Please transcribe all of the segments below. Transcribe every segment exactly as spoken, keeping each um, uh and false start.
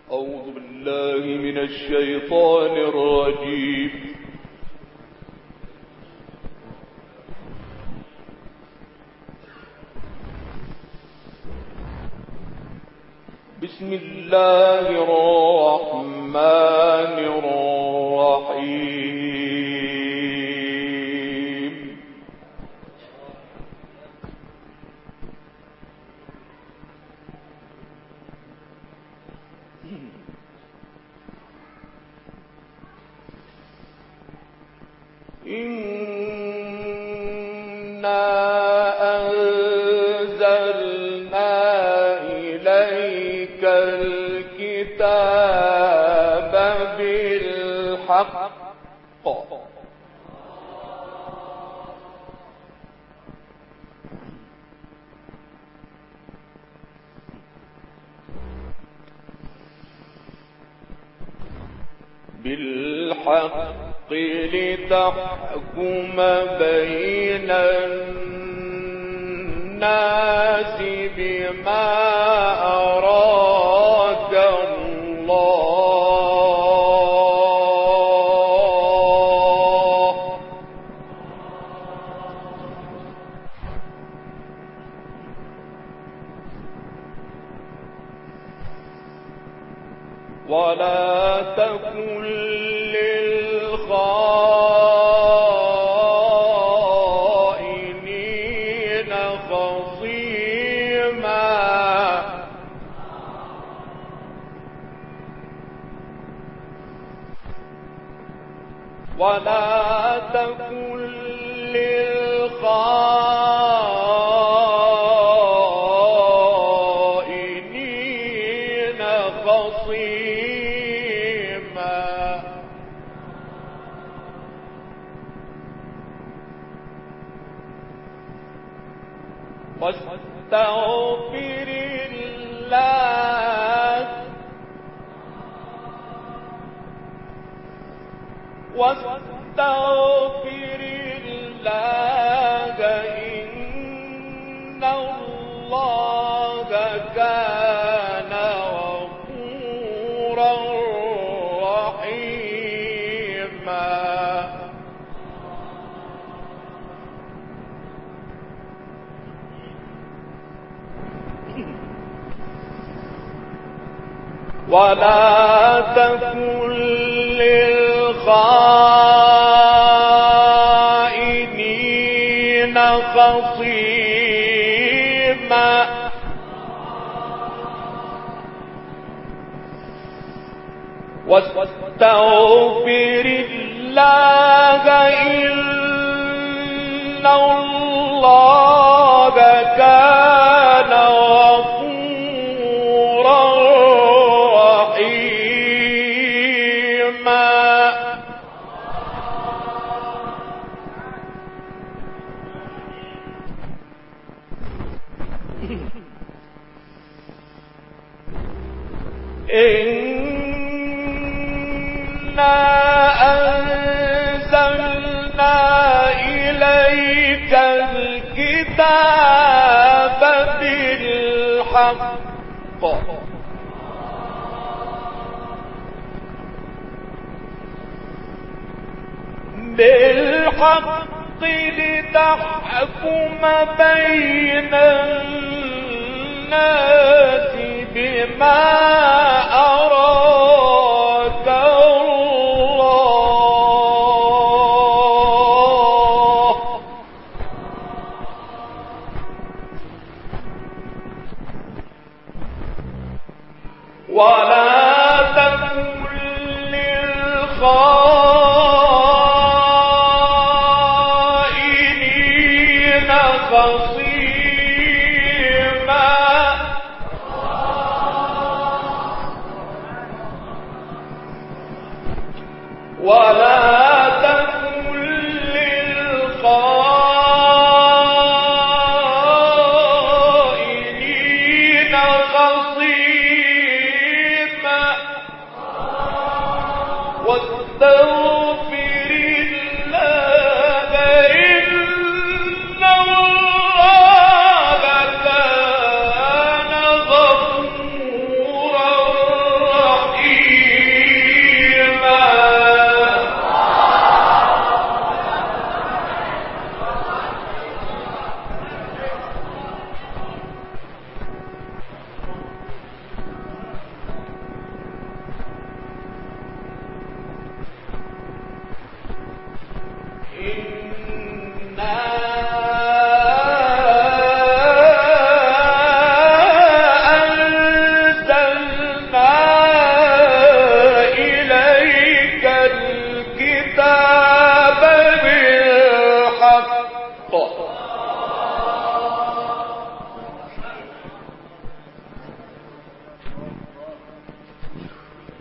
أعوذ بالله من الشيطان الرجيم. بسم الله الرحمن الرحيم. إنا أنزلنا إليك الكتاب بالحق بالحق لتحكم بين الناس بما أراك الله ولا تكن للخائنين خصيما ولا تكن للخائنين خصيما واستغفر الله واستغفر الله إن الله كان غفورا رحيما. ولا تكن للخائنين خصيما واستغفر الله إن الله كان غفورا رحيما. إنا أنزلنا إليك الكتاب بالحق بالحق لتحكم بين الناس بما أراك الله ولا تكن للخائنين خصيما ولا تكن للخائنين خصيما واستغفر الله إن الله كان غفورا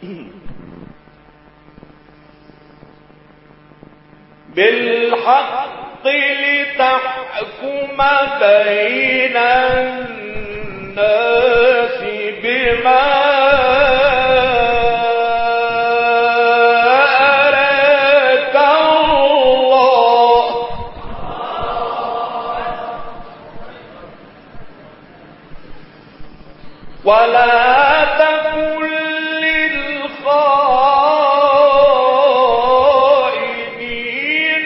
بالحق لتحكم بين الناس بما أراك الله ولا تكن للخائنين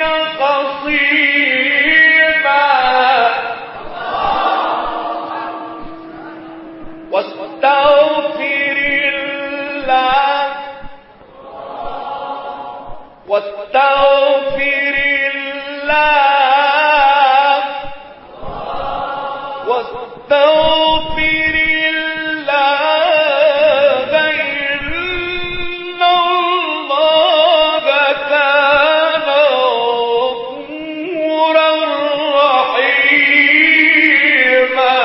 خصيما واستغفر الله واستغفر الله واستغفر الله إن الله كان غفورا رحيما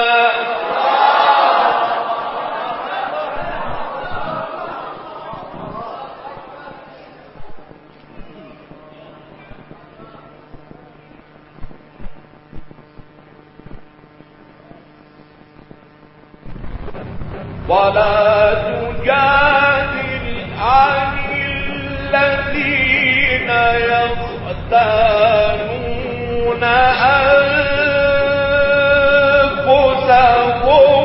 ولا تجادل عن الذين يختانون أنفسهم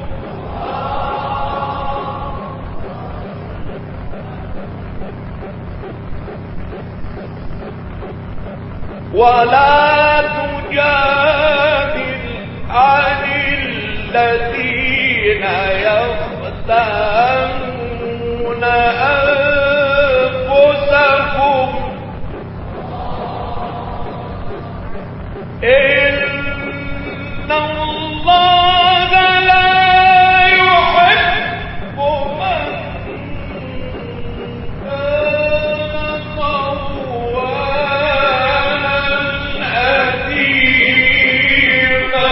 ولا تجادل عن الذين يختانون أنفسهم إن الله لا يحب من كان خوانا أثيما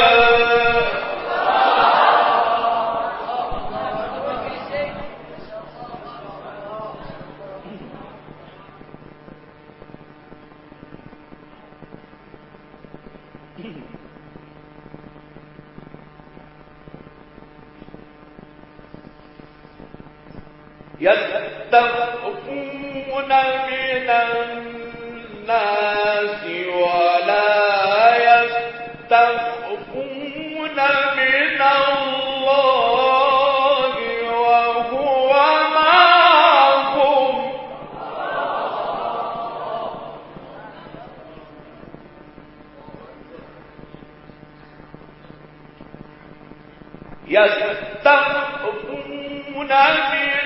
يستخفون من الناس ولا يستخفون من الله وهو معهم يستخفون من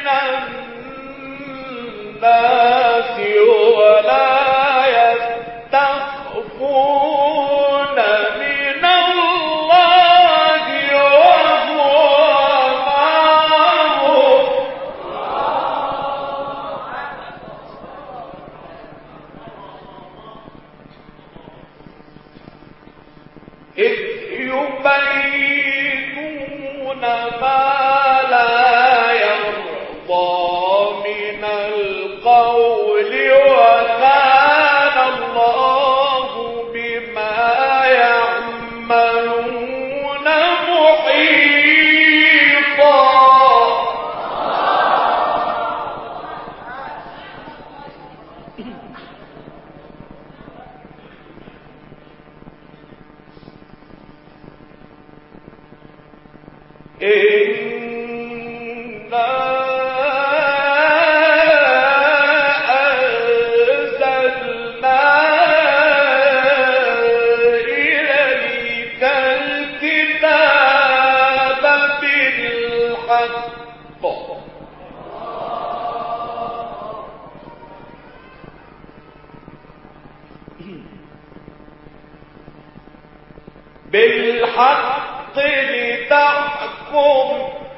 الناس ولا يستخفون من الله وهو معهم إذ يبيتون ما لا يرضى من القول وكان الله بما يعملون محيطا إنا أنزلنا إليك الكتاب بالحق بالحق لتحكم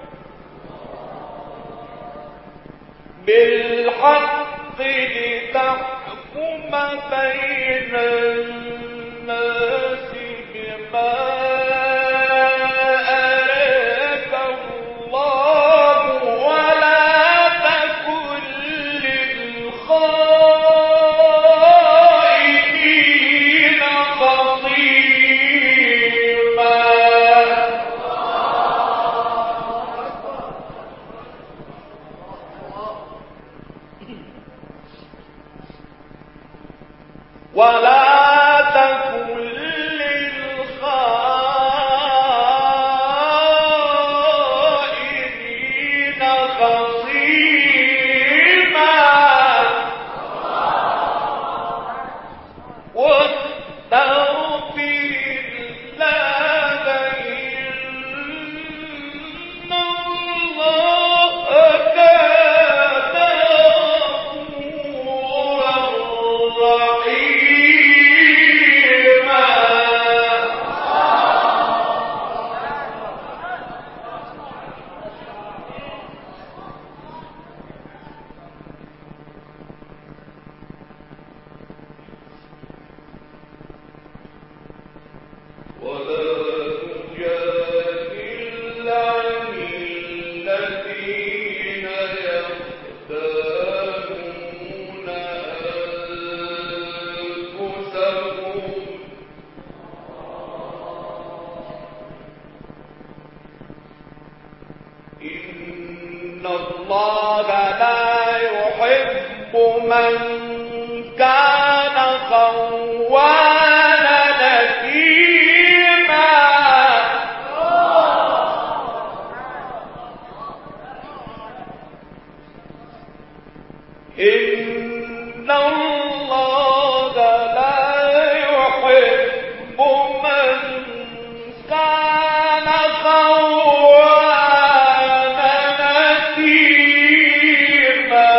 بالحق لتحكم بين الناس بما أراك الله ولا تكن ولا تكن للخائنين خصيما واستغفر الله إن الله كان غفورا رحيما. ولا تجادل عن الذين يختانون أنفسهم إن الله لا يحب من كان خوانا نثيما. إن الله لا يحب من كان خوانا نثيما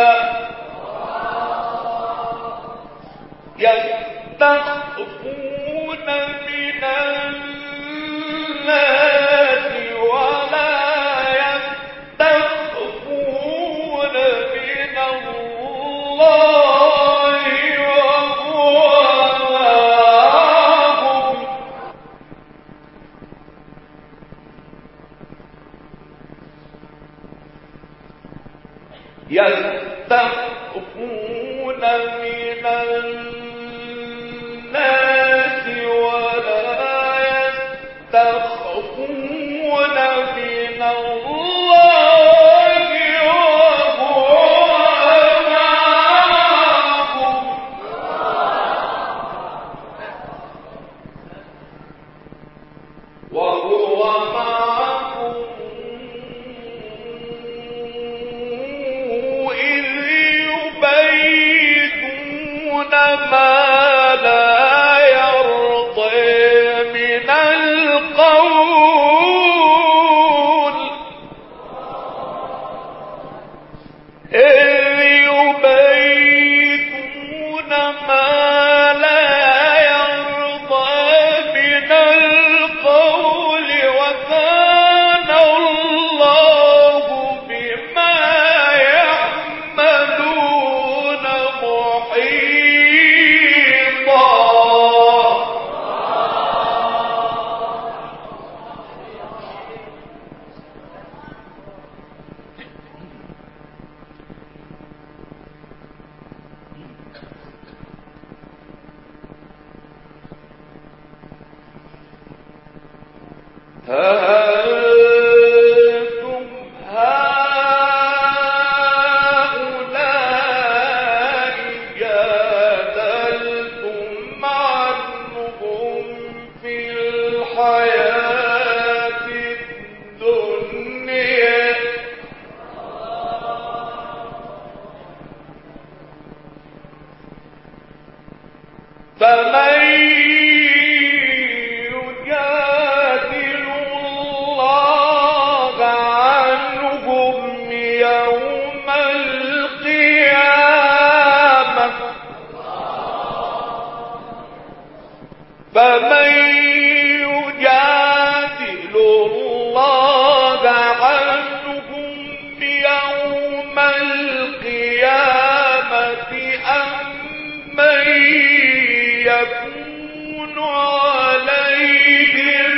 يستخفون من الناس ولا يستخفون من الله وهو معهم يستخفون من الناس ولا يستخفون من الله وهو معهم إذ يبيتون ما لا يرضى من القول إذ يبيتون ما لا يرضى من القول وكان الله بما يعملون محيطا. أنتم هؤلاء جادلتم عنهم في الحياة الدنيا فمن يجادل الله عنهم يوم القيامة فمن يجادل الله عنهم يوم القيامة أم من يكون عليهم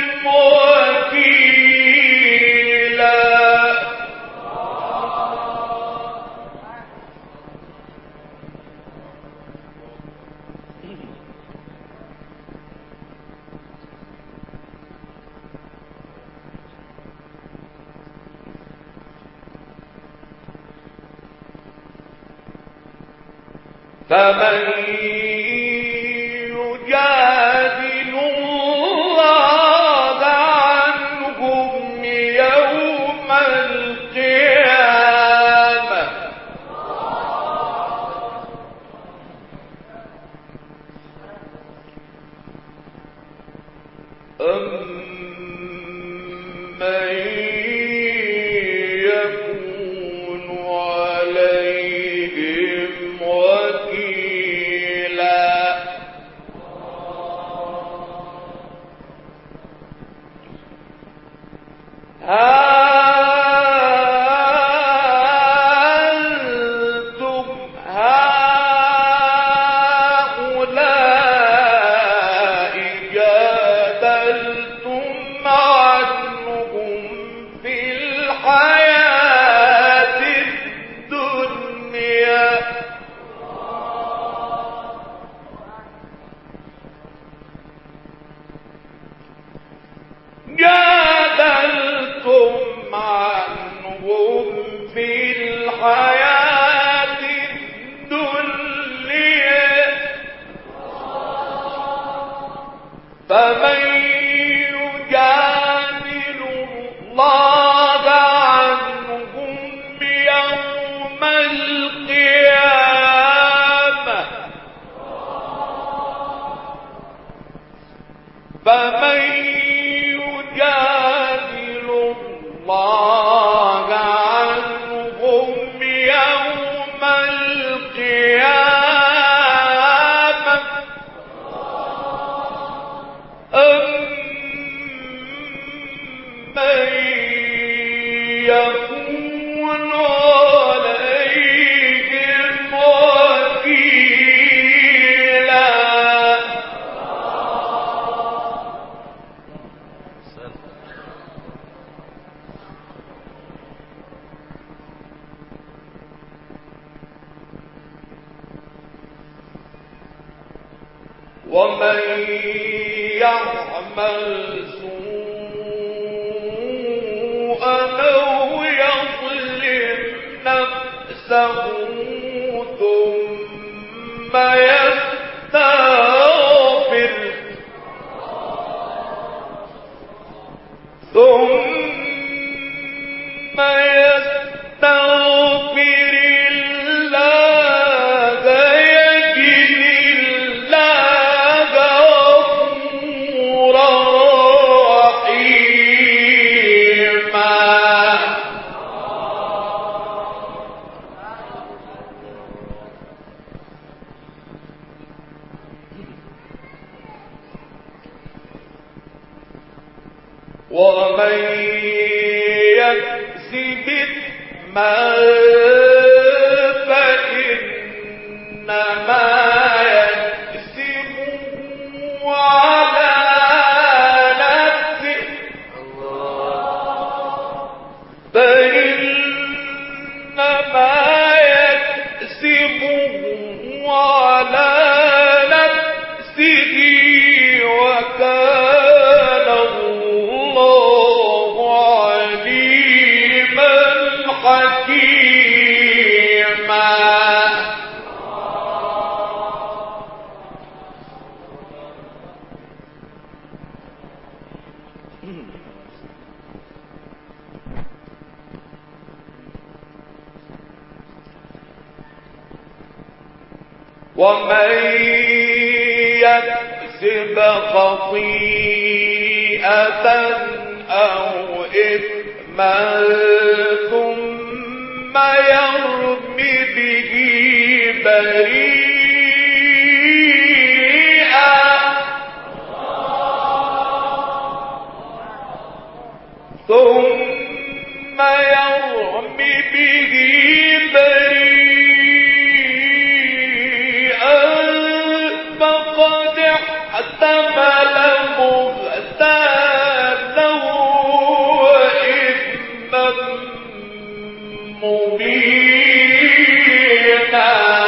وكيلا. فمن في الحياة الدنيا فمن يجادل الله عنهم يوم القيامة فمن يجادل الله عنهم يوم القيامة أم من يكون عليهم وكيلا ومن يعمل سوءا أو يظلم نفسه ثم يستغفر ثم يستغفر الله يجد الله غفورا رحيما ومن يكسب إثما فإنما يكسبه على نفسه فإنما يكسبه على نفسه وكان الله عليما حكيما ومن يكسب خطيئة أو إثما ثم يرم به بريئا ثم يرم به بريئا فقد احتمل بهتانا وإثما مبينا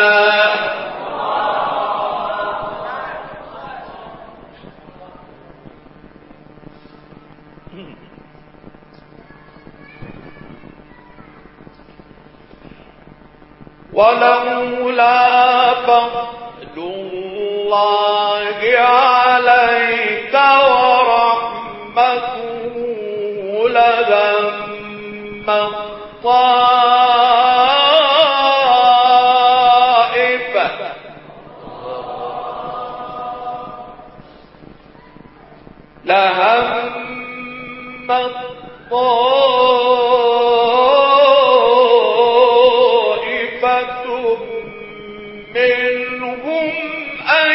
ولولا فضل الله عليك ورحمته لهم طائفة لهم طائفة منهم أن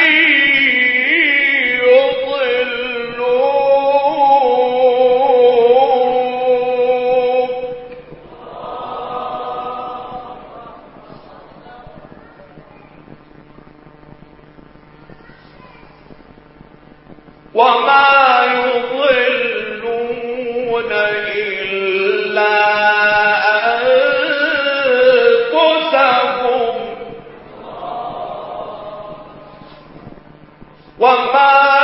يضلوك وما يضلون إلا أنفسهم وما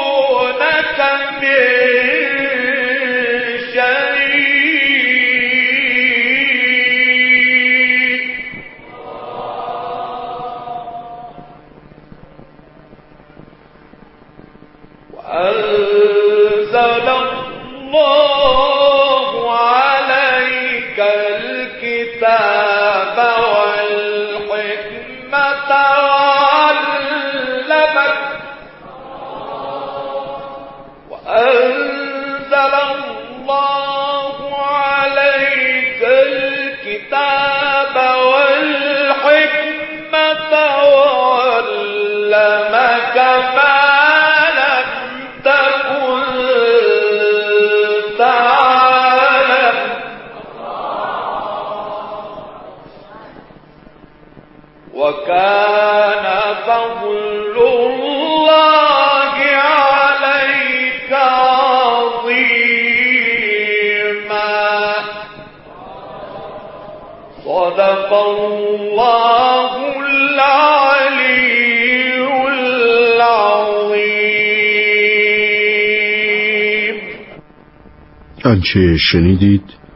يضرونك من شيء الكتاب والحكمة وعلمك وأنزل الله عليك الكتاب والحكمة وعلمك ما لم تكن تعلم وكان فضل الله عليك عظيما. صدق الله العلي العظيم. آنچه شنیدید